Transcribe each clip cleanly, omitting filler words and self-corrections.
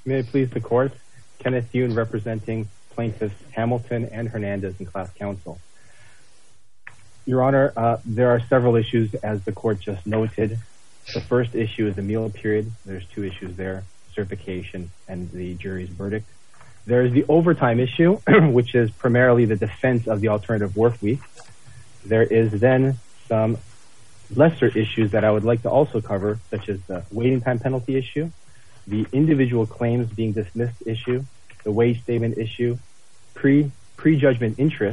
May it please the court, Kenneth Yoon representing plaintiffs Hamilton and Hernandez in class counsel. Your Honor, there are several issues as the court just noted. The first issue is the meal period. There's two issues there, certification and the jury's verdict. There is the overtime issue, which is primarily the defense of the alternative work week. There is then some lesser issues that I would like to also cover, such as the waiting time penalty issue, the individual claims being dismissed issue, the wage statement issue, prejudgment interest,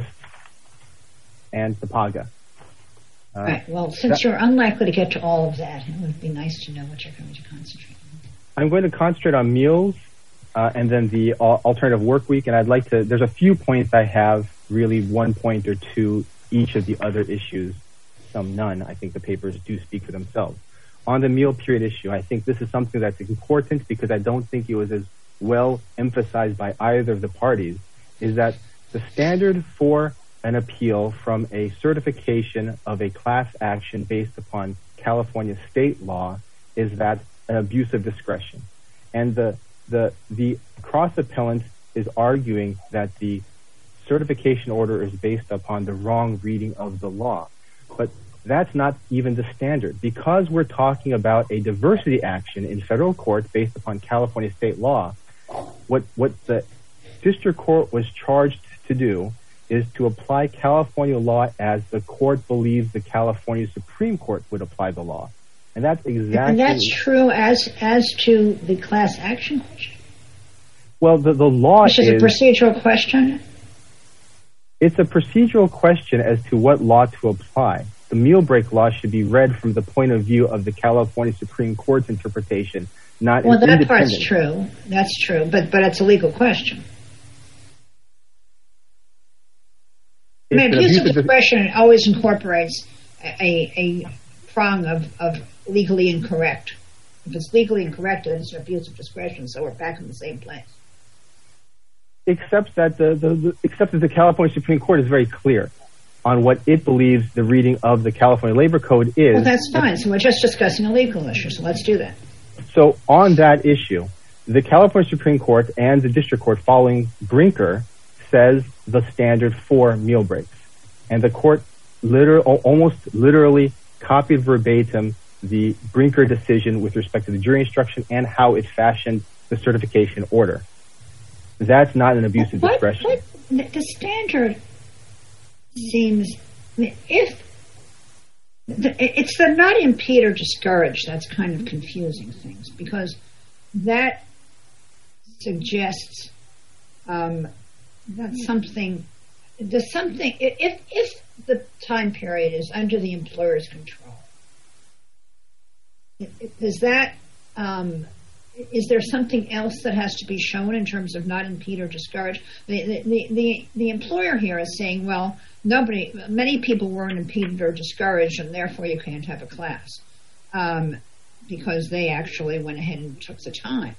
and the PAGA. Right. Well, since you're unlikely to get to all of that, it would be nice to know what you're going to concentrate on. I'm going to concentrate on meals and then the alternative work week, and I'd like to, there's a few points I have, really 1 point or two, each of the other issues, some none. I think the papers do speak for themselves. On the meal period issue, I think this is something that's important because I don't think it was as well emphasized by either of the parties, is that the standard for an appeal from a certification of a class action based upon California state law is that an abuse of discretion. And the cross appellant is arguing that the certification order is based upon the wrong reading of the law. But that's not even the standard. Because we're talking about a diversity action in federal court based upon California state law, what the district court was charged to do is to apply California law as the court believes the California Supreme Court would apply the law. And that's exactly... And that's true as to the class action question? Well, the law Which is a procedural question? It's a procedural question as to what law to apply. The meal break law should be read from the point of view of the California Supreme Court's interpretation, not well, that part's true. That's true, but it's a legal question. I mean, abuse of discretion always incorporates a prong of legally incorrect. If it's legally incorrect, then it's an abuse of discretion, so we're back in the same place. Except that the California Supreme Court is very clear on what it believes the reading of the California Labor Code is. Well, that's fine. So we're just discussing a legal issue, so let's do that. So on that issue, the California Supreme Court and the district court following Brinker says the standard for meal breaks. And the court almost literally copied verbatim the Brinker decision with respect to the jury instruction and how it fashioned the certification order. That's not an abuse of discretion. The standard seems, if it's the not impede or discourage, that's kind of confusing things, because that suggests that if the time period is under the employer's control, is there something else that has to be shown in terms of not impede or discourage? The employer here is saying, well, many people weren't impeded or discouraged, and therefore you can't have a class because they actually went ahead and took the time.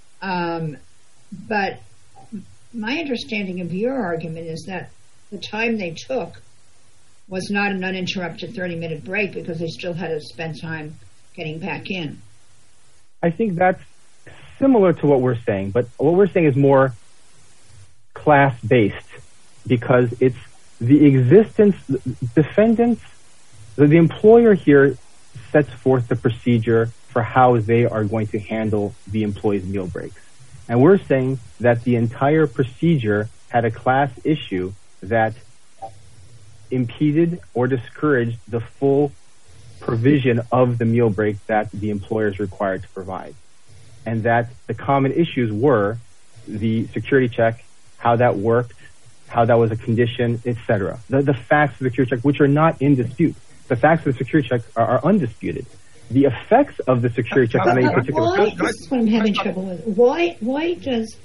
But my understanding of your argument is that the time they took was not an uninterrupted 30-minute break because they still had to spend time getting back in. I think that's similar to what we're saying, but what we're saying is more class-based because it's the existence, defendants, the employer here sets forth the procedure for how they are going to handle the employee's meal breaks. And we're saying that the entire procedure had a class issue that impeded or discouraged the full provision of the meal break that the employer is required to provide. And that the common issues were the security check, how that worked, how that was a condition, etc. The facts of the security check, which are not in dispute. The facts of the security check are undisputed. The effects of the security check on any particular case. This is what I'm having trouble with. Why does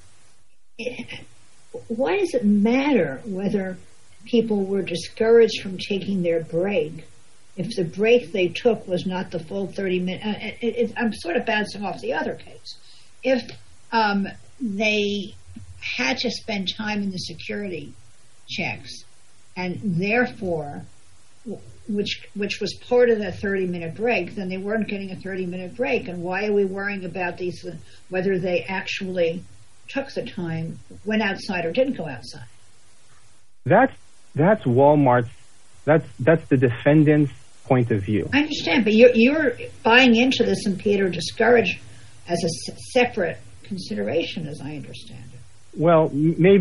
it matter whether people were discouraged from taking their break if the break they took was not the full 30 minutes? I'm sort of bouncing off the other case. If they had to spend time in the security checks and therefore which was part of that 30-minute break, then they weren't getting a 30-minute break. And why are we worrying about these, whether they actually took the time, went outside or didn't go outside? That's Walmart's, that's the defendant's point of view. I understand, but you're buying into this impede or discourage as a separate consideration, as I understand it. Well,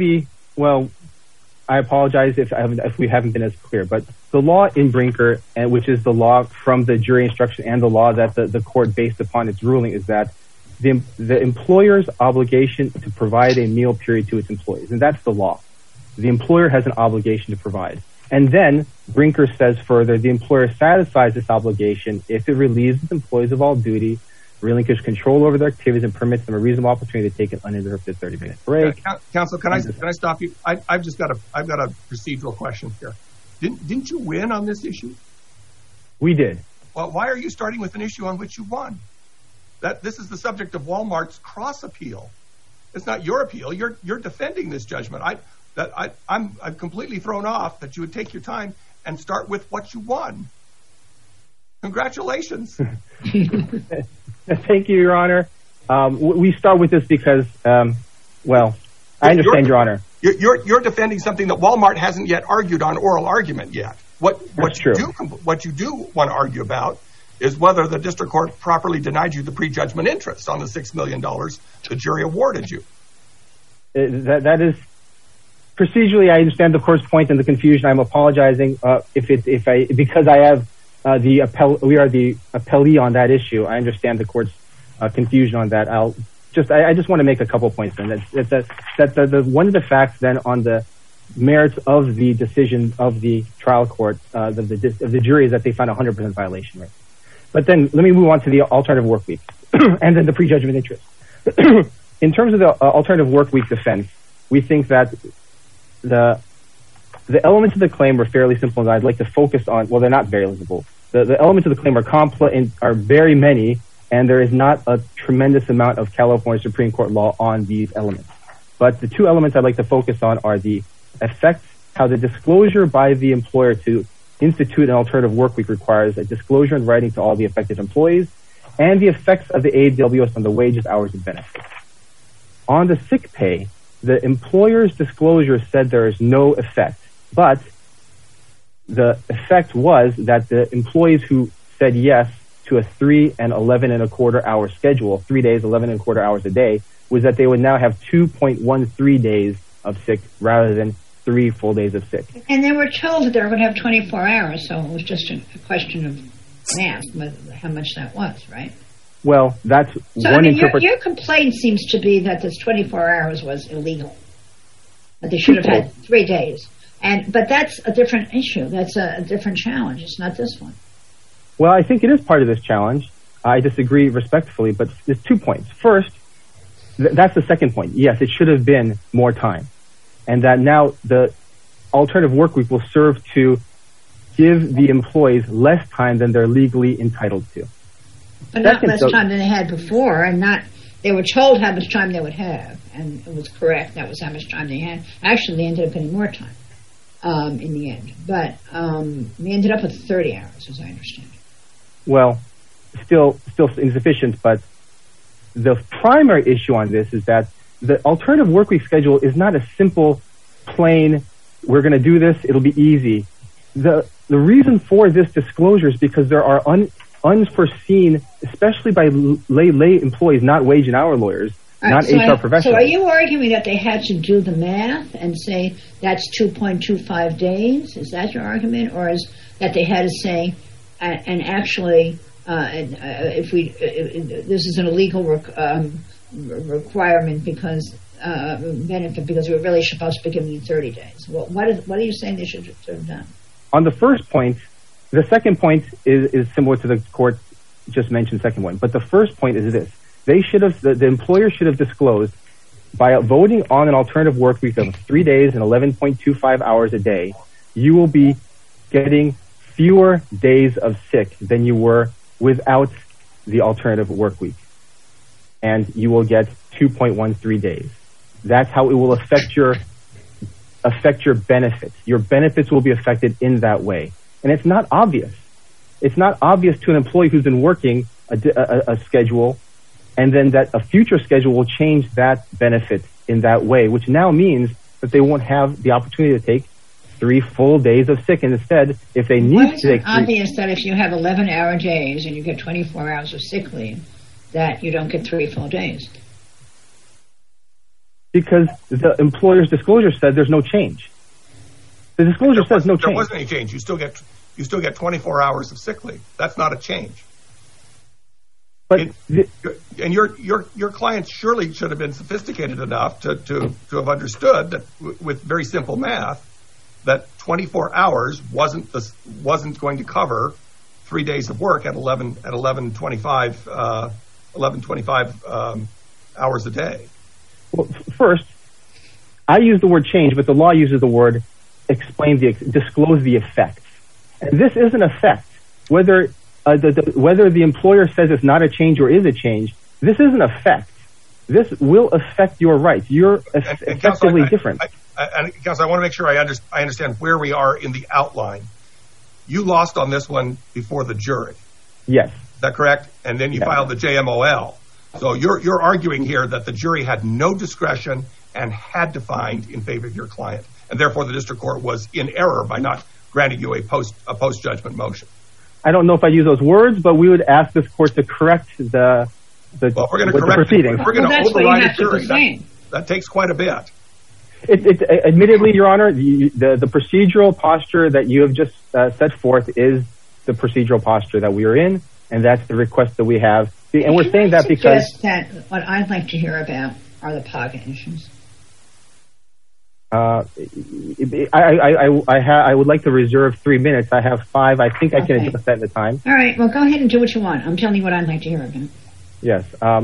I apologize if we haven't been as clear, but the law in Brinker, which is the law from the jury instruction and the law that the court based upon its ruling, is that the employer's obligation to provide a meal period to its employees, and that's the law. The employer has an obligation to provide. And then Brinker says further, the employer satisfies this obligation if it relieves its employees of all duty, relinquish control over their activities, and permits them a reasonable opportunity to take an uninterrupted 30-minute break. Counsel, can I stop you? I've got a procedural question here. Didn't you win on this issue? We did. Well, why are you starting with an issue on which you won? This is the subject of Walmart's cross appeal. It's not your appeal. You're defending this judgment. I'm completely thrown off that you would take your time and start with what you won. Congratulations. Thank you, Your Honor. We start with this because, I understand, Your Honor. You're defending something that Walmart hasn't yet argued on oral argument yet. What you do want to argue about is whether the district court properly denied you the prejudgment interest on the $6 million the jury awarded you. That is procedurally. I understand the court's point and the confusion. I'm apologizing because I have we are the appellee on that issue. I understand the court's confusion on that. I just want to make a couple points. Then that one of the facts then on the merits of the decision of the trial court of the jury is that they found 100% violation rate. But then let me move on to the alternative work week and then the prejudgment interest. In terms of the alternative work week defense, we think that the elements of the claim are fairly simple, and I'd like to focus on. Well, they're not very simple. The elements of the claim are complex and are very many, and there is not a tremendous amount of California Supreme Court law on these elements. But the two elements I'd like to focus on are the effects, how the disclosure by the employer to institute an alternative work week requires a disclosure in writing to all the affected employees, and the effects of the AWS on the wages, hours, and benefits. On the sick pay, the employer's disclosure said there is no effect, but the effect was that the employees who said yes to a 3 and 11 and a quarter hour schedule, 3 days, 11 and a quarter hours a day, was that they would now have 2.13 days of sick rather than 3 full days of sick. And they were told that they were going to have 24 hours, so it was just a question of math, how much that was, right? Well, that's so, one interpretation. Your complaint seems to be that this 24 hours was illegal, that they should have had 3 days. But that's a different issue. That's a different challenge. It's not this one. Well, I think it is part of this challenge. I disagree respectfully, but there's 2 points. First, that's the second point. Yes, it should have been more time. And that now the alternative work week will serve to give the employees less time than they're legally entitled to. But not less time than they had before, and they were told how much time they would have, and it was correct. That was how much time they had. Actually, they ended up getting more time in the end. But they ended up with 30 hours, as I understand it. Well, still insufficient, but the primary issue on this is that the alternative work week schedule is not a simple, plain, we're going to do this, it'll be easy. The reason for this disclosure is because there are unforeseen, especially by lay employees, not wage and hour lawyers, not HR professionals. So are you arguing that they had to do the math and say that's 2.25 days? Is that your argument? Or is that they had to say, and actually, this is an illegal requirement because benefit because we're really supposed to be giving you 30 days. Well, what are you saying they should have done? On the first point, the second point is similar to the court just mentioned second one. But the first point is this. The employer should have disclosed by voting on an alternative work week of 3 days and 11.25 hours a day, you will be getting fewer days of sick than you were without the alternative work week. And you will get 2.13 days. That's how it will affect your benefits. Your benefits will be affected in that way. And it's not obvious. It's not obvious to an employee who's been working a schedule, and then that a future schedule will change that benefit in that way, which now means that they won't have the opportunity to take 3 full days of sick. And instead, if they need to take obvious that if you have 11-hour days and you get 24 hours of sick leave, that you don't get 3 full days. Because the employer's disclosure said there's no change. The disclosure says no change. There wasn't any change. You still get 24 hours of sick leave. That's not a change. But and your clients surely should have been sophisticated enough to have understood that with very simple math that 24 hours wasn't going to cover 3 days of work at 11:25 hours a day. Well, first, I use the word change, but the law uses the word disclose the effects. And this is an effect. Whether the employer says it's not a change or is a change, this is an effect. This will affect your rights. You're effectively different. Counsel, I want to make sure I understand where we are in the outline. You lost on this one before the jury. Yes. Is that correct? And then you filed the JMOL. So you're arguing here that the jury had no discretion and had to find in favor of your client, and therefore the district court was in error by not granting you a post-judgment motion. I don't know if I use those words, but we would ask this court to correct the proceedings. We're going to override the jury. That takes quite a bit. Admittedly, Your Honor, the procedural posture that you have just set forth is the procedural posture that we are in, and that's the request that we have. And we're saying that because what I'd like to hear about are the PAGA issues. I would like to reserve 3 minutes. I have 5. I think I can adjust that in the time. All right. Well, go ahead and do what you want. I'm telling you what I'd like to hear about. Yes.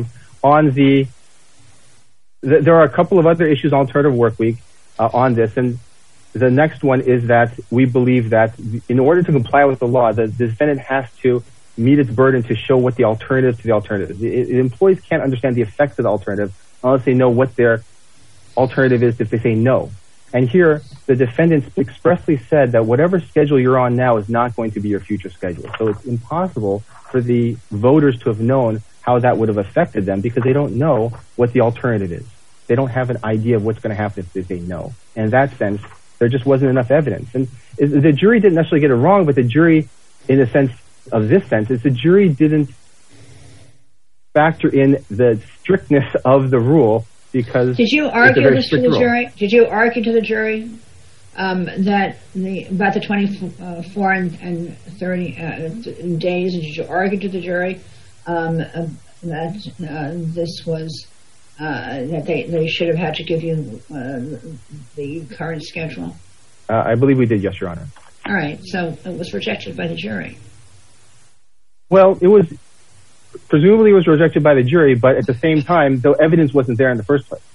There are a couple of other issues on alternative work week on this, and the next one is that we believe that in order to comply with the law, the defendant has to meet its burden to show what the alternative to the alternative. The employees can't understand the effects of the alternative unless they know what their alternative is if they say no. And here, the defendants expressly said that whatever schedule you're on now is not going to be your future schedule. So it's impossible for the voters to have known how that would have affected them because they don't know what the alternative is. They don't have an idea of what's going to happen if they say no. And in that sense, there just wasn't enough evidence. And the jury didn't necessarily get it wrong, but the jury, in a sense of this sense, is the jury didn't factor in the strictness of the rule because did you argue this to the jury? Did you argue to the jury that about the 24 and 30 days? Did you argue to the jury that this was that they should have had to give you the current schedule? I believe we did, yes, Your Honor. All right, so it was rejected by the jury. Well, presumably it was rejected by the jury, but at the same time, the evidence wasn't there in the first place.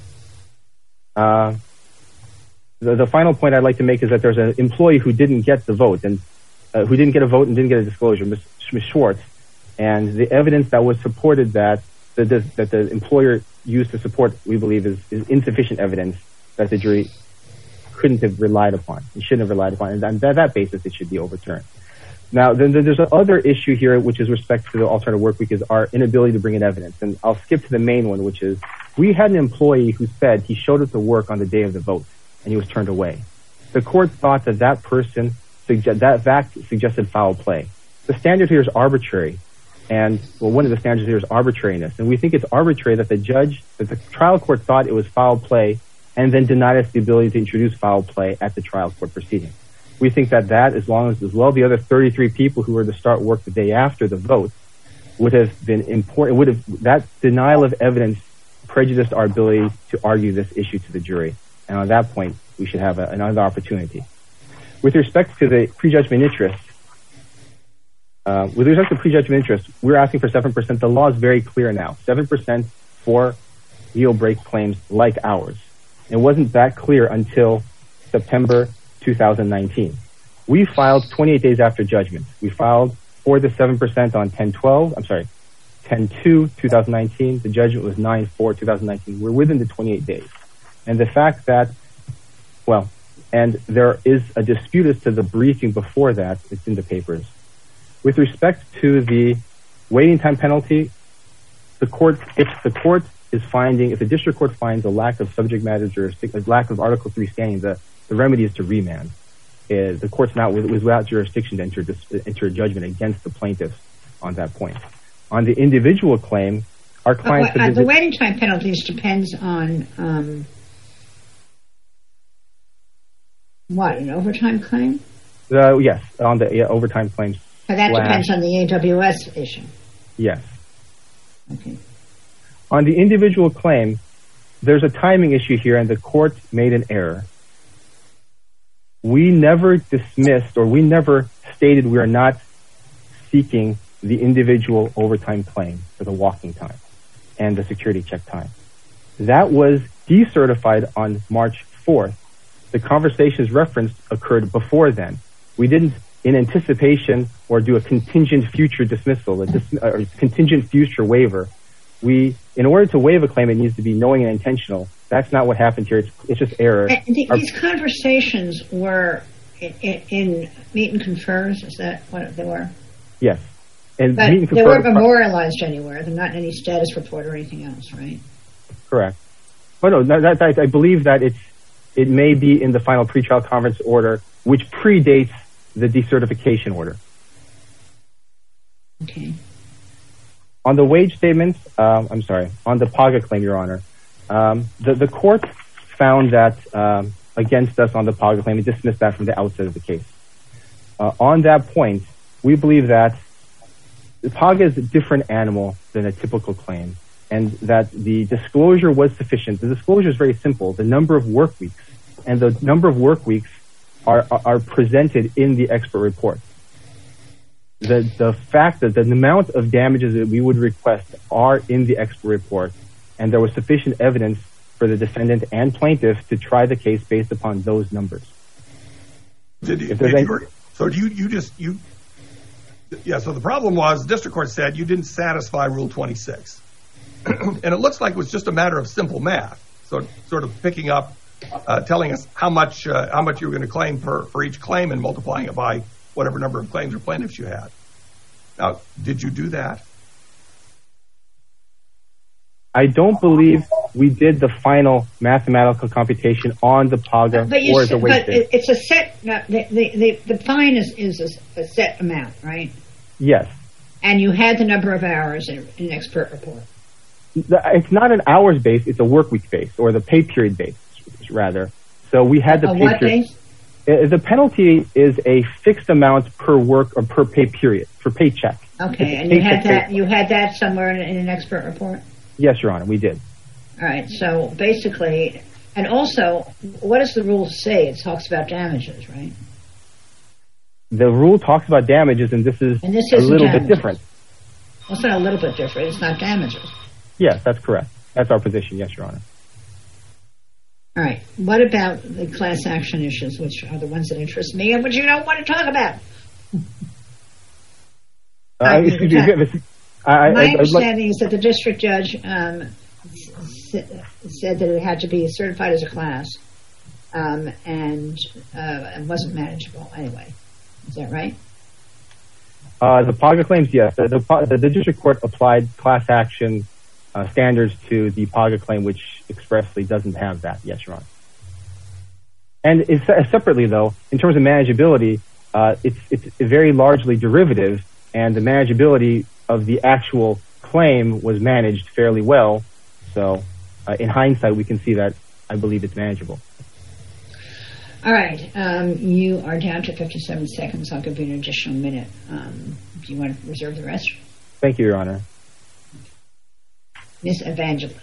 The final point I'd like to make is that there's an employee who didn't get the vote and who didn't get a vote and didn't get a disclosure, Ms. Schwartz, and the evidence that was supported that the employer used to support, we believe, is insufficient evidence that the jury couldn't have relied upon. It shouldn't have relied upon, and on that basis, it should be overturned. Now, then there's another issue here, which is respect to the alternative work week, is our inability to bring in evidence. And I'll skip to the main one, which is we had an employee who said he showed up to work on the day of the vote, and he was turned away. The court thought that person suggested foul play. The standard here is arbitrary, and one of the standards here is arbitrariness. And we think it's arbitrary that the trial court thought it was foul play, and then denied us the ability to introduce foul play at the trial court proceeding. We think that as well the other 33 people who were to start work the day after the vote would have been important. That denial of evidence prejudiced our ability to argue this issue to the jury. And on that point, we should have another opportunity. With respect to the prejudgment interest, we're asking for 7%. The law is very clear now. 7% for meal break claims like ours. It wasn't that clear until September 2019. We filed 28 days after judgment. We filed for the 7% on 10/2/2019. The judgment was 9/4/2019. We're within the 28 days. And the fact that, And there is a dispute as to the briefing before that. It's in the papers. With respect to the waiting time penalty, if the district court finds a lack of subject matter jurisdiction, a lack of Article 3 standing, the remedy is to remand. The court's was without jurisdiction to enter a judgment against the plaintiffs on that point. On the individual claim, our clients... the waiting time penalties depends on what, an overtime claim? Yes, on the overtime claims. So that depends on the AWS issue. Yes. Okay. On the individual claim, there's a timing issue here, and the court made an error. We never dismissed, or we never stated we are not seeking the individual overtime claim for the walking time and the security check time. That was decertified on March 4th. The conversations referenced occurred before then. We didn't, in anticipation, or do a contingent future dismissal, or contingent future waiver. In order to waive a claim, it needs to be knowing and intentional. That's not what happened here. It's just error. These conversations were in meet and confers. Is that what they were? Yes. And but they weren't memorialized anywhere. They're not in any status report or anything else, right? Correct. But no, I believe that it may be in the final pretrial conference order, which predates the decertification order. Okay. On the wage statements, on the PAGA claim, Your Honor, the court found that against us on the PAGA claim and dismissed that from the outset of the case. On that point, we believe that the PAGA is a different animal than a typical claim, and that the disclosure was sufficient. The disclosure is very simple. The number of work weeks and the number of work weeks are presented in the expert report. The fact that the amount of damages that we would request are in the expert report, and there was sufficient evidence for the defendant and plaintiff to try the case based upon those numbers. So the problem was the district court said you didn't satisfy Rule 26. And it looks like it was just a matter of simple math. So sort of picking up, telling us how much you were going to claim for each claim and multiplying it by whatever number of claims or plaintiffs you had. Now, did you do that? I don't believe we did the final mathematical computation on the PAGA or the wage statement. It's a set. The fine is a set amount, right? Yes. And you had the number of hours in an expert report. It's not an hours base; it's a work week base, or the pay period base, rather. So we had the pay what period. Base? The penalty is a fixed amount per work or per pay period for paycheck. Okay, and you had that. You had that somewhere in an expert report. Yes, Your Honor, we did. All right. So basically, and also, what does the rule say? It talks about damages, right? The rule talks about damages, and this is a little bit different. Well, it's not a little bit different. It's not damages. Yes, that's correct. That's our position. Yes, Your Honor. All right. What about the class action issues, which are the ones that interest me and which you don't want to talk about? My understanding is that the district judge said that it had to be certified as a class and wasn't manageable anyway. Is that right? The PAGA claims, yes. The district court applied class action standards to the PAGA claim, which expressly doesn't have that. Yes, Your Honor. And separately, though, in terms of manageability, it's very largely derivative, and the manageability of the actual claim was managed fairly well. So, in hindsight, we can see that I believe it's manageable. All right. You are down to 57 seconds. I'll give you an additional minute. Do you want to reserve the rest? Thank you, Your Honor. Ms. Evangelos.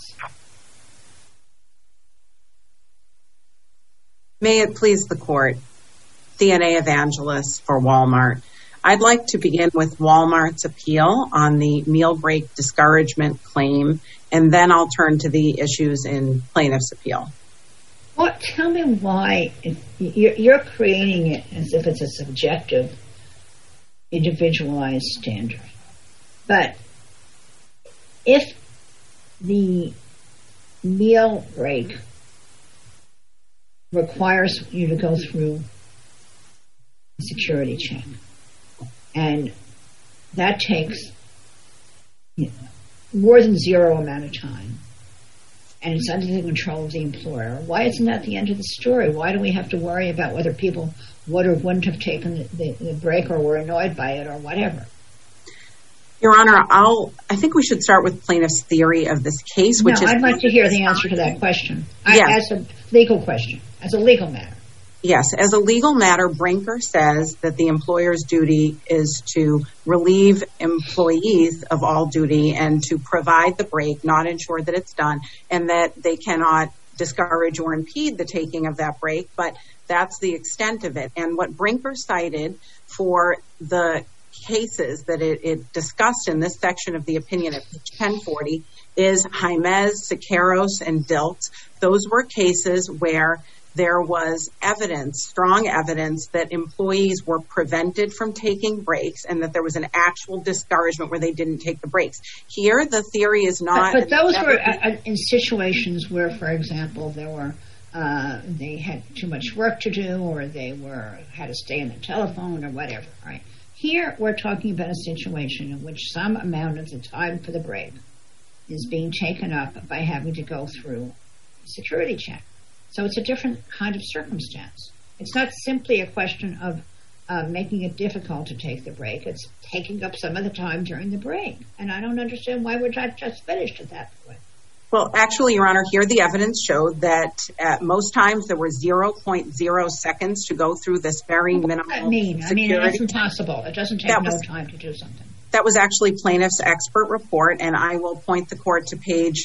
May it please the court. CNA Evangelos for Walmart. I'd like to begin with Walmart's appeal on the meal break discouragement claim, and then I'll turn to the issues in plaintiff's appeal. Well, tell me why you're creating it as if it's a subjective, individualized standard. But if the meal break requires you to go through a security check. And that takes more than zero amount of time. And it's under the control of the employer. Why isn't that the end of the story? Why do we have to worry about whether people would or wouldn't have taken the break or were annoyed by it or whatever? Your Honor, I think we should start with plaintiff's theory of this case, which is... I'd like to hear the answer to that question. Yes. As a legal question, as a legal matter. Yes, as a legal matter, Brinker says that the employer's duty is to relieve employees of all duty and to provide the break, not ensure that it's done, and that they cannot discourage or impede the taking of that break, but that's the extent of it. And what Brinker cited for the cases that it discussed in this section of the opinion at page 1040 is Jaimez, Siqueiros, and Diltz. Those were cases where there was evidence, strong evidence, that employees were prevented from taking breaks and that there was an actual discouragement where they didn't take the breaks. Here, the theory is not... But those were in situations where, for example, there were they had too much work to do or they had to stay on the telephone or whatever, right? Here, we're talking about a situation in which some amount of the time for the break is being taken up by having to go through a security check. So it's a different kind of circumstance. It's not simply a question of making it difficult to take the break. It's taking up some of the time during the break. And I don't understand why we're not just finished at that point. Well, actually, Your Honor, here the evidence showed that at most times there were 0.0 seconds to go through this very minimal security. I mean, it's impossible. It doesn't take no time to do something. That was actually plaintiff's expert report, and I will point the court to page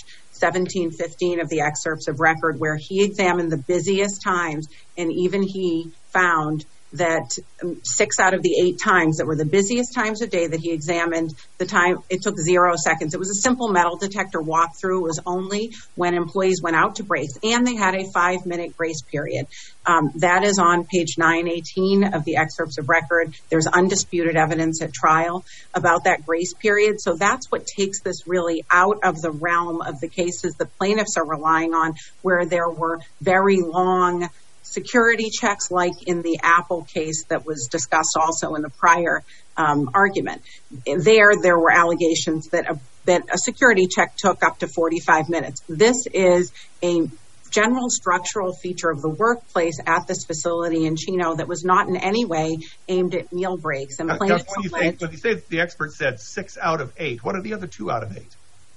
1715 of the excerpts of record where he examined the busiest times, and even he found that 6 out of the 8 times that were the busiest times of day that he examined, the time, it took 0 seconds. It was a simple metal detector walkthrough. It was only when employees went out to breaks, and they had a 5-minute grace period. That is on page 918 of the excerpts of record. There's undisputed evidence at trial about that grace period. So that's what takes this really out of the realm of the cases the plaintiffs are relying on, where there were very long security checks, like in the Apple case that was discussed also in the prior argument. There were allegations that a security check took up to 45 minutes. This is a general structural feature of the workplace at this facility in Chino that was not in any way aimed at meal breaks. And when you say the expert said 6 out of 8, what are the other 2 out of 8?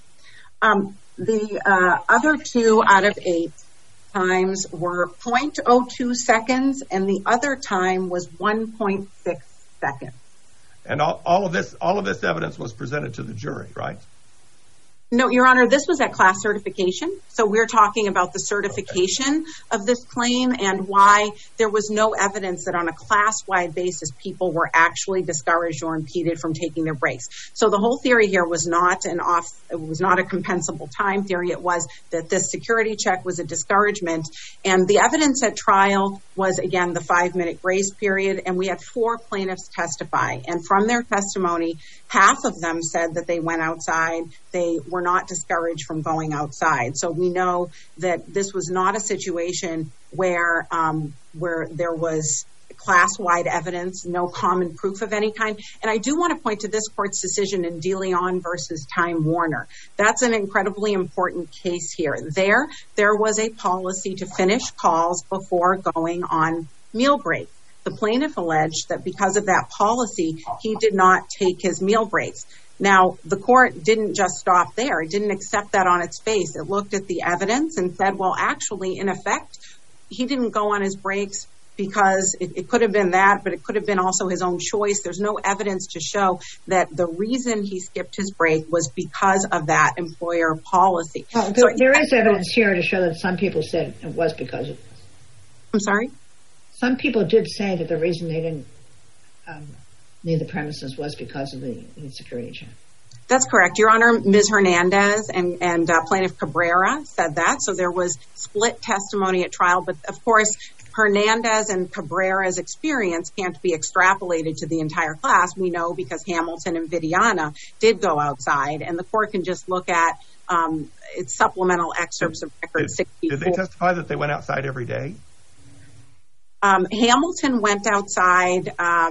The other 2 out of 8 times were 0.02 seconds, and the other time was 1.6 seconds. And all of this evidence was presented to the jury, right? No, Your Honor, this was at class certification. So we're talking about the certification of this claim and why there was no evidence that on a class-wide basis people were actually discouraged or impeded from taking their breaks. So the whole theory here was not a compensable time theory. It was that this security check was a discouragement. And the evidence at trial was, again, the 5-minute grace period. And we had 4 plaintiffs testify. And from their testimony, half of them said that they went outside. They were not discouraged from going outside. So we know that this was not a situation where there was class-wide evidence, no common proof of any kind. And I do want to point to this court's decision in De Leon versus Time Warner. That's an incredibly important case here. There was a policy to finish calls before going on meal break. The plaintiff alleged that because of that policy, he did not take his meal breaks. Now, the court didn't just stop there. It didn't accept that on its face. It looked at the evidence and said, well, actually, in effect, he didn't go on his breaks because it could have been that, but it could have been also his own choice. There's no evidence to show that the reason he skipped his break was because of that employer policy. Well, there is evidence here to show that some people said it was because of this. I'm sorry? Some people did say that the reason they didn't leave the premises was because of the security check. That's correct, Your Honor. Ms. Hernandez and Plaintiff Cabrera said that. So there was split testimony at trial. But, of course, Hernandez and Cabrera's experience can't be extrapolated to the entire class. We know because Hamilton and Vidiana did go outside. And the court can just look at its supplemental excerpts of record 64. Did they testify that they went outside every day? Hamilton went outside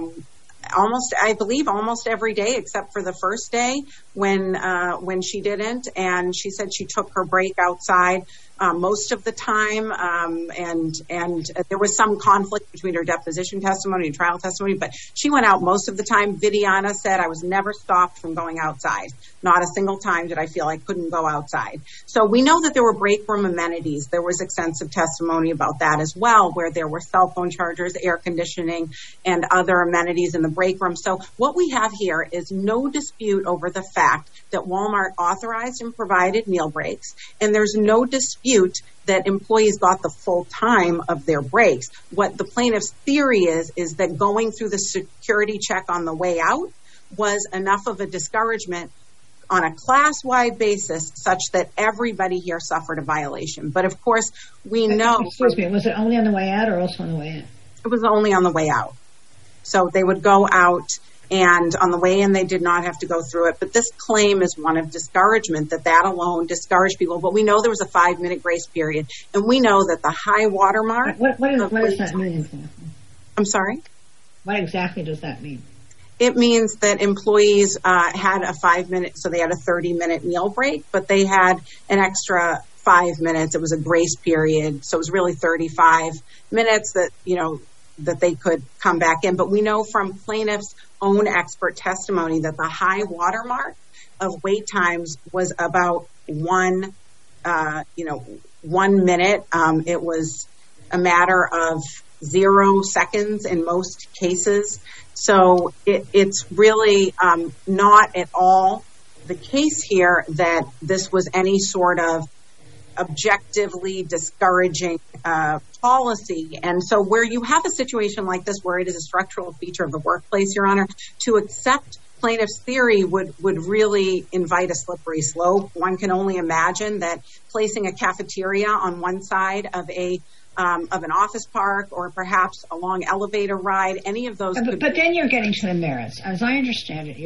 almost every day except for the first day when she didn't, and she said she took her break outside most of the time, and there was some conflict between her deposition testimony and trial testimony, but she went out most of the time. Vidiana said, I was never stopped from going outside. Not a single time did I feel I couldn't go outside. So we know that there were break room amenities. There was extensive testimony about that as well, where there were cell phone chargers, air conditioning, and other amenities in the break room. So what we have here is no dispute over the fact that Walmart authorized and provided meal breaks, and there's no dispute that employees got the full time of their breaks. What the plaintiff's theory is that going through the security check on the way out was enough of a discouragement on a class-wide basis such that everybody here suffered a violation. But of course, we know... Excuse me, was it only on the way out or also on the way in? It was only on the way out. So they would go out, and on the way in, they did not have to go through it. But this claim is one of discouragement, that alone discouraged people. But we know there was a 5-minute grace period, and we know that the high watermark... What does that mean exactly? I'm sorry? What exactly does that mean? It means that employees had a 5-minute, so they had a 30-minute meal break, but they had an extra 5 minutes. It was a grace period, so it was really 35 minutes that they could come back in. But we know from plaintiff's own expert testimony that the high watermark of wait times was about 1 minute. It was a matter of 0 seconds in most cases. So it's really not at all the case here that this was any sort of objectively discouraging policy. And so where you have a situation like this where it is a structural feature of the workplace, Your Honor, to accept plaintiff's theory would really invite a slippery slope. One can only imagine that placing a cafeteria on one side of an office park or perhaps a long elevator ride, any of those. But then you're getting to the merits. As I understand it,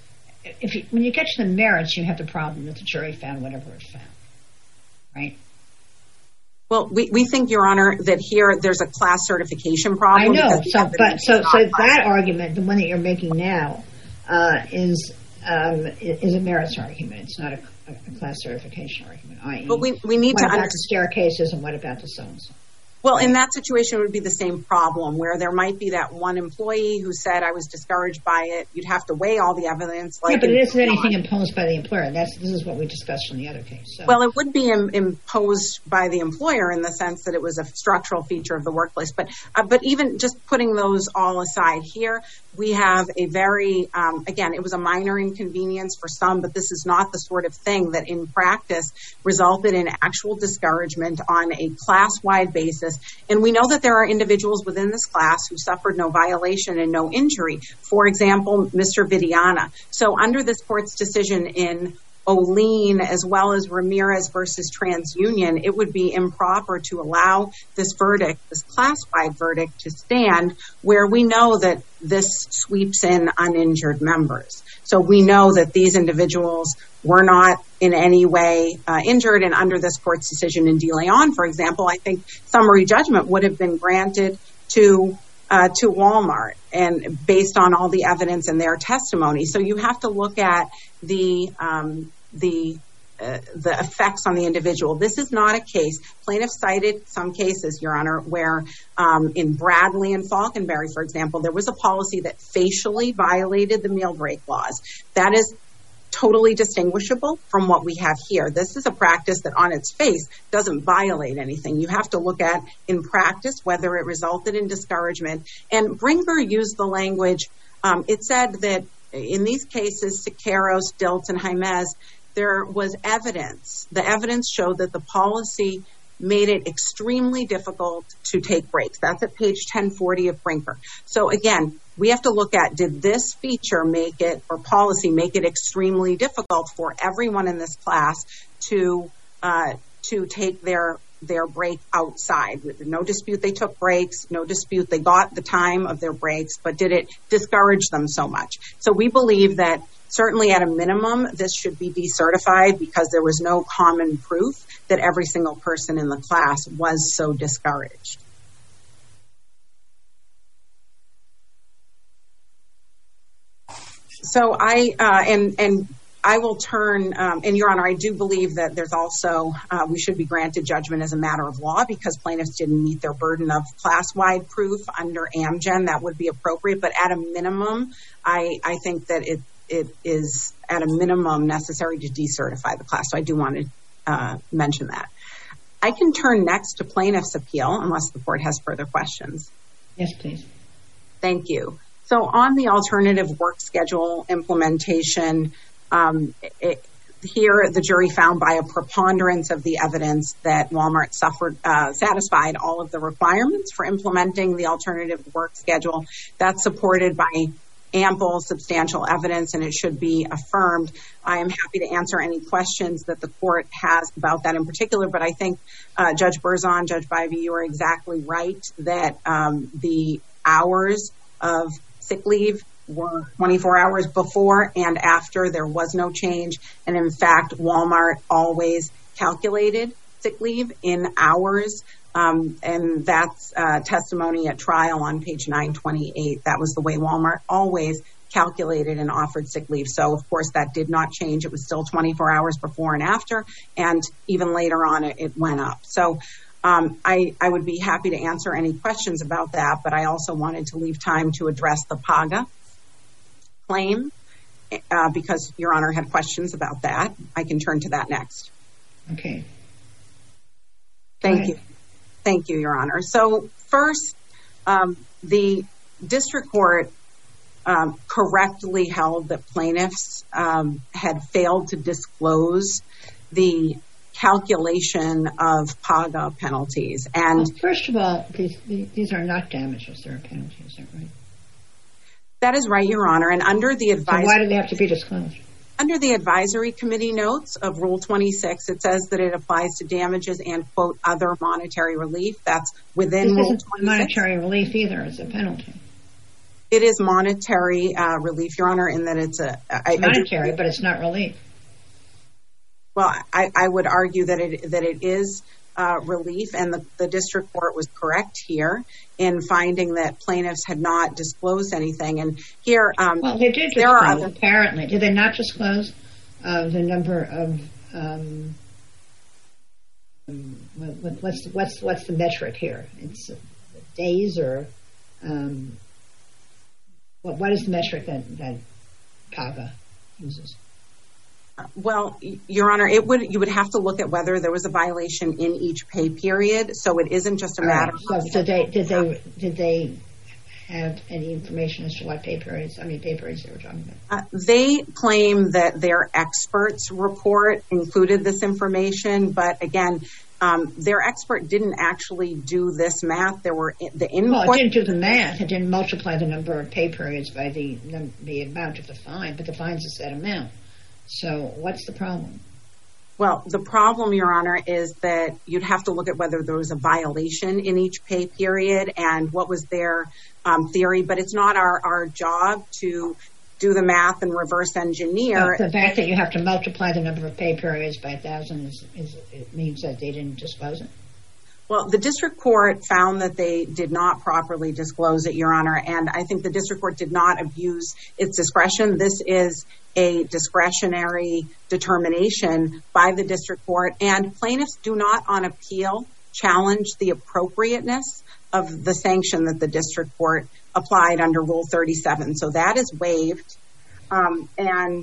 when you get to the merits, you have the problem that the jury found whatever it found, right? Well, we think, Your Honor, that here there's a class certification problem. I know. So that argument, the one that you're making now, is a merits argument. It's not a class certification argument. But we need to understand. What about the staircases and what about the so-and-so? Well, in that situation, it would be the same problem where there might be that one employee who said, I was discouraged by it. You'd have to weigh all the evidence. But it isn't anything imposed by the employer. This is what we discussed in the other case. So. Well, it would be imposed by the employer in the sense that it was a structural feature of the workplace. But even just putting those all aside here, we have a very, again, it was a minor inconvenience for some, but this is not the sort of thing that in practice resulted in actual discouragement on a class-wide basis. And we know that there are individuals within this class who suffered no violation and no injury. For example, Mr. Vidiana. So under this court's decision in Olean, as well as Ramirez versus TransUnion, it would be improper to allow this verdict, this class-wide verdict, to stand where we know that this sweeps in uninjured members. So we know that these individuals were not in any way injured, and under this court's decision in De Leon, for example, I think summary judgment would have been granted to Walmart, and based on all the evidence in their testimony. So you have to look at the effects on the individual. This is not a case. Plaintiffs cited some cases, Your Honor, where in Bradley and Falconberry, for example, there was a policy that facially violated the meal break laws. That is totally distinguishable from what we have here. This is a practice that on its face doesn't violate anything. You have to look at in practice whether it resulted in discouragement. And Brinker used the language, it said that in these cases, Siqueiros, Diltz, and Jaimez, there was evidence. The evidence showed that the policy made it extremely difficult to take breaks. That's at page 1040 of Brinker. So again, we have to look at, did this feature make it, or policy make it extremely difficult for everyone in this class to take their break outside? No dispute they took breaks, no dispute they got the time of their breaks, but did it discourage them so much? So we believe that certainly at a minimum, this should be decertified because there was no common proof that every single person in the class was so discouraged. So I will turn, and Your Honor, I do believe that there's also, we should be granted judgment as a matter of law because plaintiffs didn't meet their burden of class-wide proof under Amgen. That would be appropriate, but at a minimum, I think that it is at a minimum necessary to decertify the class. So I do want to mention that. I can turn next to plaintiff's appeal unless the court has further questions. Yes, please. Thank you. So on the alternative work schedule implementation, here the jury found by a preponderance of the evidence that Walmart satisfied all of the requirements for implementing the alternative work schedule. That's supported by ample substantial evidence, and it should be affirmed. I am happy to answer any questions that the court has about that in particular, but I think Judge Berzon, Judge Bivey, you are exactly right that the hours of sick leave were 24 hours before and after. There was no change. And in fact, Walmart always calculated sick leave in hours. And that's testimony at trial on page 928. That was the way Walmart always calculated and offered sick leave. So of course that did not change. It was still 24 hours before and after. And even later on, it went up. So I would be happy to answer any questions about that, but I also wanted to leave time to address the PAGA claim because Your Honor had questions about that. I can turn to that next. Okay. Thank you. Thank you, Your Honor. So first, the district court correctly held that plaintiffs had failed to disclose the calculation of PAGA penalties. And well, first of all, these are not damages, they're penalties, is that right? That is right, Your Honor. And under the advisory, so why do they have to be disclosed? Under the advisory committee notes of Rule 26, it says that it applies to damages and, quote, other monetary relief. That's within Rule 26. This isn't monetary relief either, it's a penalty. It is monetary relief, Your Honor, in that it's monetary, but it's not relief. Well, I would argue that it is relief, and the district court was correct here in finding that plaintiffs had not disclosed anything. And here, well, they did disclose, apparently. Did they not disclose the number of what's the metric here? It's days or what is the metric that PAGA uses? Well, Your Honor, you would have to look at whether there was a violation in each pay period. So it isn't just a matter of. So did they have any information as to what pay periods they were talking about? They claim that their experts report included this information, but again, their expert didn't actually do this math. There were the input. Well, it didn't do the math. It didn't multiply the number of pay periods by the amount of the fine, but the fine's a set amount. So what's the problem? Well, the problem, Your Honor, is that you'd have to look at whether there was a violation in each pay period and what was their theory. But it's not our job to do the math and reverse engineer. But the fact that you have to multiply the number of pay periods by 1,000 it means that they didn't disclose it? Well, the district court found that they did not properly disclose it, Your Honor, and I think the district court did not abuse its discretion. This is a discretionary determination by the district court, and plaintiffs do not on appeal challenge the appropriateness of the sanction that the district court applied under Rule 37. So that is waived, and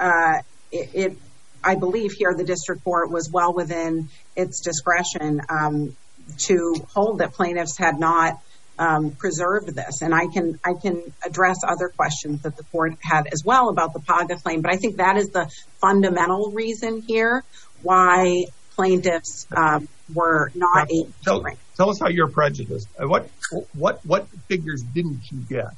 I believe here the district court was well within its discretion to hold that plaintiffs had not preserved this. And I can address other questions that the court had as well about the PAGA claim, but I think that is the fundamental reason here why plaintiffs were not able to bring. Tell us how you're prejudiced. What figures didn't you get?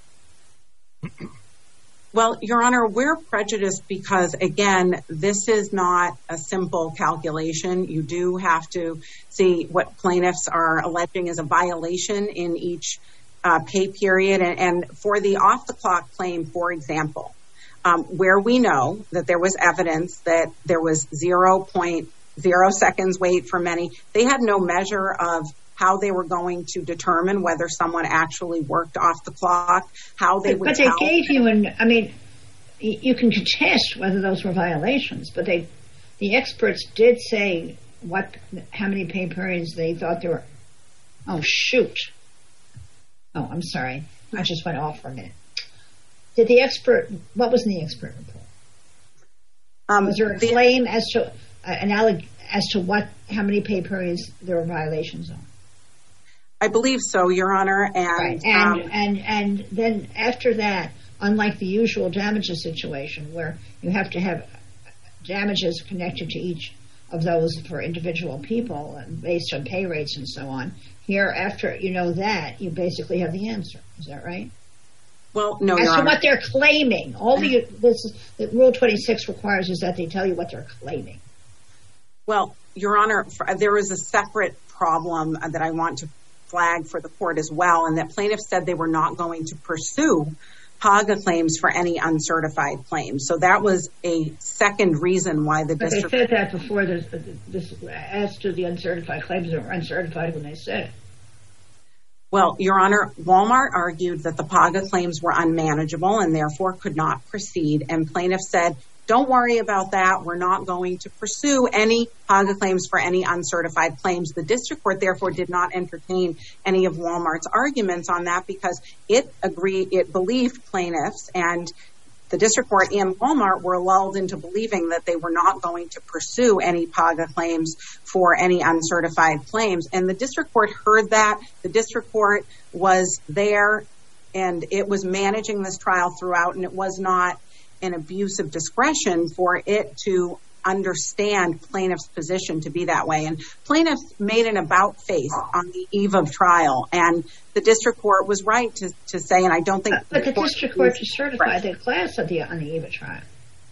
Well, Your Honor, we're prejudiced because, again, this is not a simple calculation. You do have to see what plaintiffs are alleging as a violation in each pay period. And for the off-the-clock claim, for example, where we know that there was evidence that there was 0.0 seconds wait for many, they had no measure of how they were going to determine whether someone actually worked off the clock, how they would tell. But they gave you you can contest whether those were violations, but the experts did say how many pay periods they thought there were. Oh, shoot. Oh, I'm sorry. I just went off for a minute. What was in the expert report? Was there a claim as to how many pay periods there were violations on? I believe so, Your Honor. And, right. And then after that, unlike the usual damages situation where you have to have damages connected to each of those for individual people and based on pay rates and so on, here after you know that, you basically have the answer. Is that right? Well, no, As Your to Honor. what they're claiming. That Rule 26 requires is that they tell you what they're claiming. Well, Your Honor, there is a separate problem that I want to flag for the court as well, and that plaintiffs said they were not going to pursue PAGA claims for any uncertified claims. So that was a second reason why the district... But they said that before, as to the uncertified claims that were uncertified when they said it. Well, Your Honor, Walmart argued that the PAGA claims were unmanageable and therefore could not proceed, and plaintiffs said, don't worry about that. We're not going to pursue any PAGA claims for any uncertified claims. The district court, therefore, did not entertain any of Walmart's arguments on that because it believed plaintiffs, and the district court and Walmart were lulled into believing that they were not going to pursue any PAGA claims for any uncertified claims. And the district court heard that. The district court was there, and it was managing this trial throughout, and it was not an abuse of discretion for it to understand plaintiff's position to be that way. And plaintiffs made an about face on the eve of trial, and the district court was right to say, and I don't think... But the district court certified the class on the eve of trial.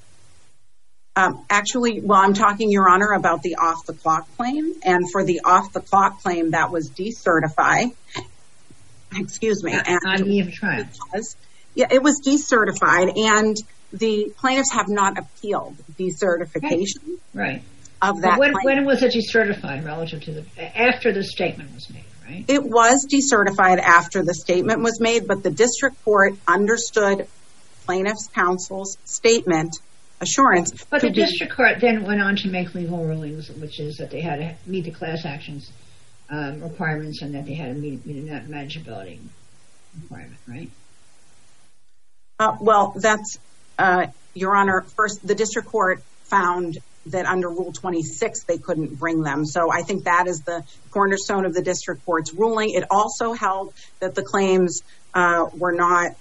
Actually, well, I'm talking, Your Honor, about the off-the-clock claim, and for the off-the-clock claim, that was decertified. Excuse me. On the eve of trial. It was decertified, and the plaintiffs have not appealed decertification of that claim. When was it decertified relative to after the statement was made, right? It was decertified after the statement was made, but the district court understood plaintiff's counsel's statement assurance. But the district court then went on to make legal rulings, which is that they had to meet the class actions requirements and that they had to meet a net manageability requirement, right? Well, that's... Your Honor, first, the district court found that under Rule 26, they couldn't bring them. So I think that is the cornerstone of the district court's ruling. It also held that the claims were not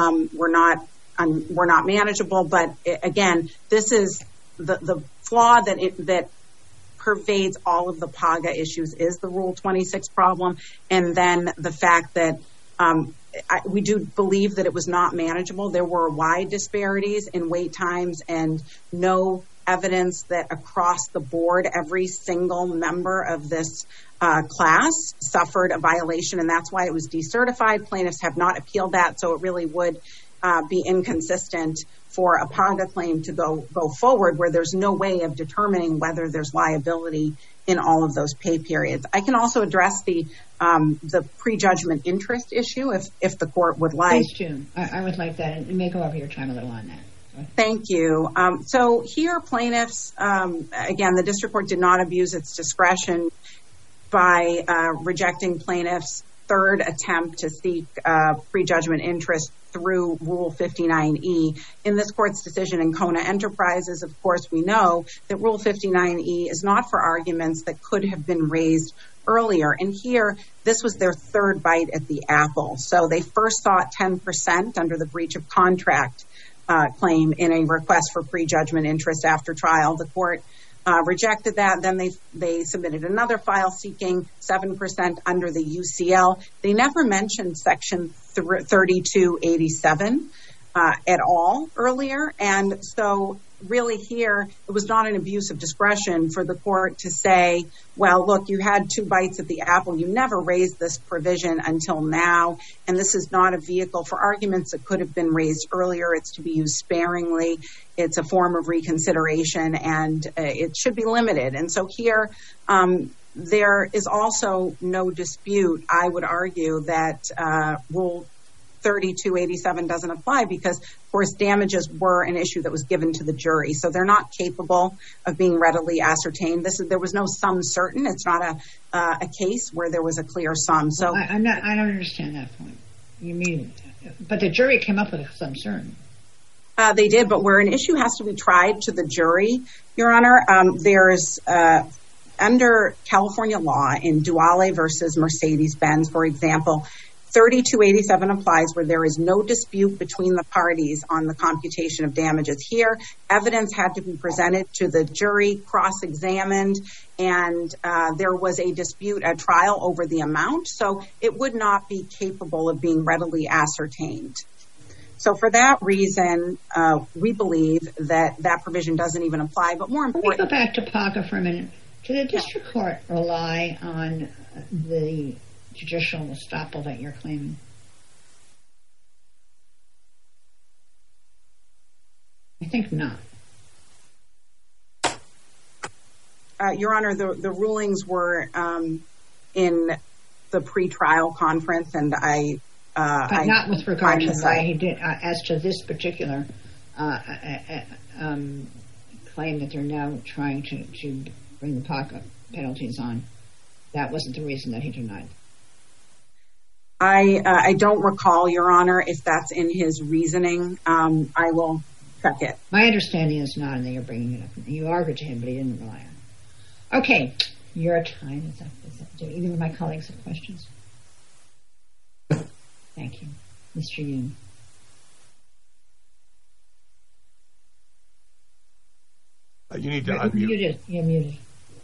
manageable. But again, this is the flaw that pervades all of the PAGA issues is the Rule 26 problem. And then the fact that we do believe that it was not manageable. There were wide disparities in wait times and no evidence that across the board, every single member of this class suffered a violation, and that's why it was decertified. Plaintiffs have not appealed that, so it really would be inconsistent for a PAGA claim to go forward where there's no way of determining whether there's liability in all of those pay periods. I can also address the prejudgment interest issue if the court would like. Please do. I would like that, and may go over your time a little on that. Thank you. So here plaintiffs, again, the district court did not abuse its discretion by rejecting plaintiffs' third attempt to seek prejudgment interest through Rule 59E. In this court's decision in Kona Enterprises, of course, we know that Rule 59E is not for arguments that could have been raised earlier. And here, this was their third bite at the apple. So they first sought 10% under the breach of contract claim in a request for prejudgment interest after trial. The court rejected that. Then they submitted another file seeking 7% under the UCL. They never mentioned Section 3287 at all earlier. And so really here, it was not an abuse of discretion for the court to say, well, look, you had two bites at the apple. You never raised this provision until now. And this is not a vehicle for arguments that could have been raised earlier. It's to be used sparingly. It's a form of reconsideration, and it should be limited. And so here, there is also no dispute, I would argue, that Rule 3287 doesn't apply because, of course, damages were an issue that was given to the jury. So they're not capable of being readily ascertained. There was no sum certain. It's not a case where there was a clear sum. So I don't understand that point. You mean, but the jury came up with a sum certain. They did, but where an issue has to be tried to the jury, Your Honor, there's under California law in Duale versus Mercedes-Benz, for example, 3287 applies where there is no dispute between the parties on the computation of damages. Here, evidence had to be presented to the jury, cross-examined, and there was a dispute at trial over the amount, so it would not be capable of being readily ascertained. So for that reason, we believe that provision doesn't even apply, but more important... Let me go back to PACA for a minute. Did the district court rely on the judicial estoppel that you're claiming? I think not. Your Honor, the rulings were in the pretrial conference, and but not with regard to why he did, as to this particular claim that they're now trying to bring the PACA penalties on. That wasn't the reason that he denied. I don't recall, Your Honor, if that's in his reasoning. I will check it. My understanding is not, and they are bringing it up. You argued to him, but he didn't rely on it. Okay, your time is up. Do either of my colleagues have questions? Thank you. Mr. Yoon. You need to unmute. You're muted.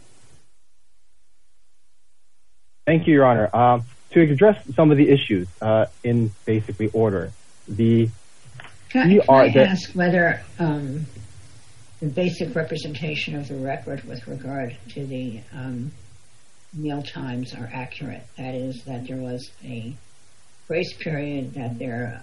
Thank you, Your Honor. To address some of the issues in basically order, Can I ask whether the basic representation of the record with regard to the meal times are accurate? That is, that there was a grace period, and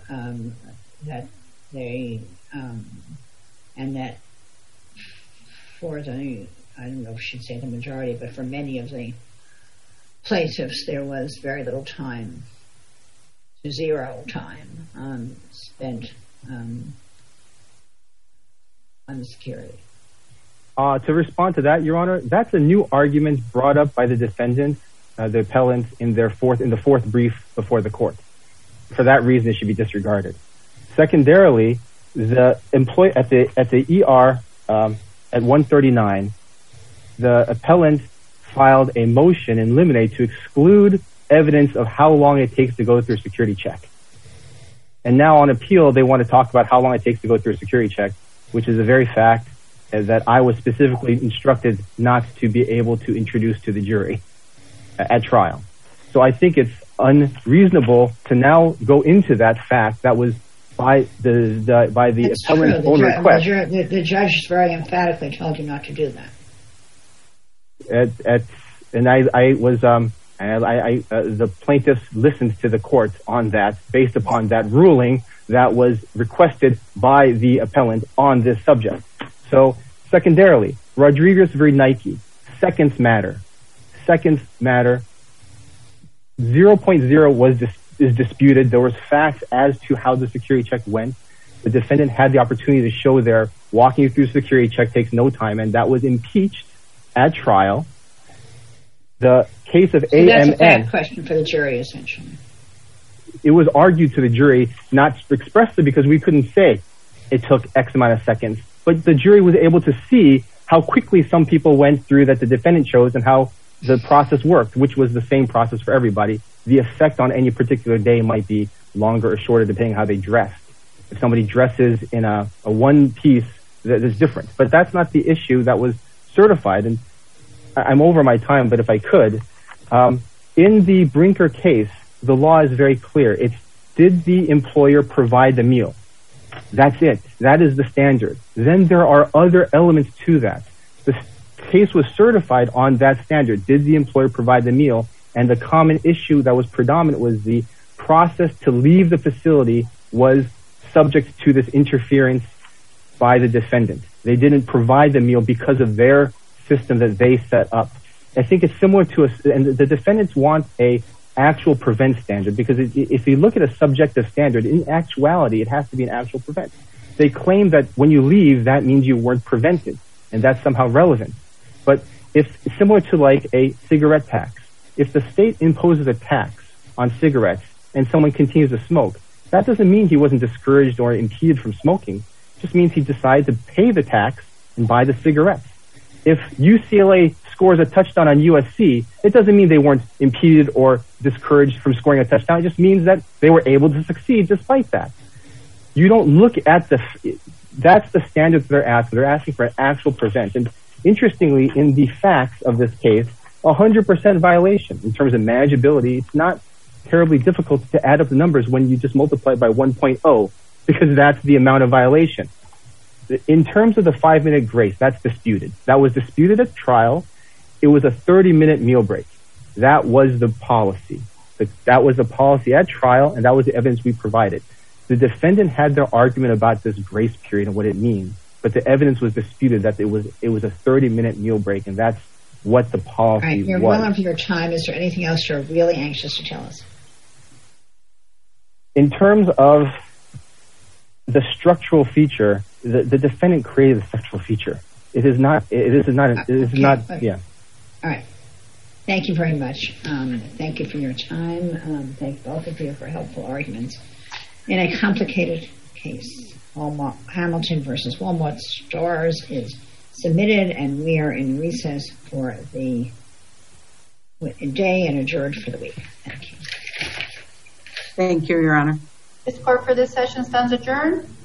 that for the, I don't know if I should say the majority, but for many of the plaintiffs, there was very little time, to zero time, spent on the security. To respond to that, Your Honor, that's a new argument brought up by the defendants, the appellants, in the fourth brief before the court. For that reason, it should be disregarded. Secondarily, the employee at the ER at 139, the appellant filed a motion in limine to exclude evidence of how long it takes to go through a security check. And now on appeal, they want to talk about how long it takes to go through a security check, which is a very fact that I was specifically instructed not to be able to introduce to the jury at trial. So I think it's unreasonable to now go into that fact that was by the appellant's own request. The judge very emphatically told you not to do that. The plaintiffs listened to the court on that, based upon that ruling that was requested by the appellant on this subject. So, secondarily, Rodriguez v. Nike, seconds matter. 0.0 is disputed. There was facts as to how the security check went. The defendant had the opportunity to show there walking you through security check takes no time, and that was impeached at trial. The case of AMN... That's a fact question for the jury, essentially. It was argued to the jury, not expressly because we couldn't say it took X amount of seconds, but the jury was able to see how quickly some people went through that the defendant chose and how the process worked, which was the same process for everybody. The effect on any particular day might be longer or shorter depending on how they dressed. If somebody dresses in a one piece, that is different. But that's not the issue that was certified. And I'm over my time, but if I could, in the Brinker case, the law is very clear. It's, did the employer provide the meal? That's it. That is the standard. Then there are other elements to that. The case was certified on that standard. Did the employer provide the meal? And the common issue that was predominant was the process to leave the facility was subject to this interference by the defendant. They didn't provide the meal because of their system that they set up. I think it's similar to and the defendants want a actual prevent standard, because if you look at a subjective standard, in actuality, it has to be an actual prevent. They claim that when you leave, that means you weren't prevented, and that's somehow relevant. But if similar to like a cigarette tax, if the state imposes a tax on cigarettes and someone continues to smoke, that doesn't mean he wasn't discouraged or impeded from smoking. It just means he decided to pay the tax and buy the cigarettes. If UCLA scores a touchdown on USC, it doesn't mean they weren't impeded or discouraged from scoring a touchdown. It just means that they were able to succeed despite that. You don't look at that's the standard that they're asking. They're asking for an actual prevent. And interestingly, in the facts of this case, 100% violation in terms of manageability. It's not terribly difficult to add up the numbers when you just multiply by 1.0, because that's the amount of violation. In terms of the 5-minute grace, that's disputed. That was disputed at trial. It was a 30-minute meal break. That was the policy. That was the policy at trial, and that was the evidence we provided. The defendant had their argument about this grace period and what it means, but the evidence was disputed that it was a 30-minute meal break, and that's what the policy was. All right, you're well over your time. Is there anything else you're really anxious to tell us? In terms of the structural feature, the defendant created the structural feature. It is not. Yeah. All right. Thank you very much. Thank you for your time. Thank both of you for helpful arguments in a complicated case. Hamilton versus Walmart Stores is submitted, and we are in recess for the day and adjourned for the week. Thank you. Thank you, Your Honor. This court for this session stands adjourned.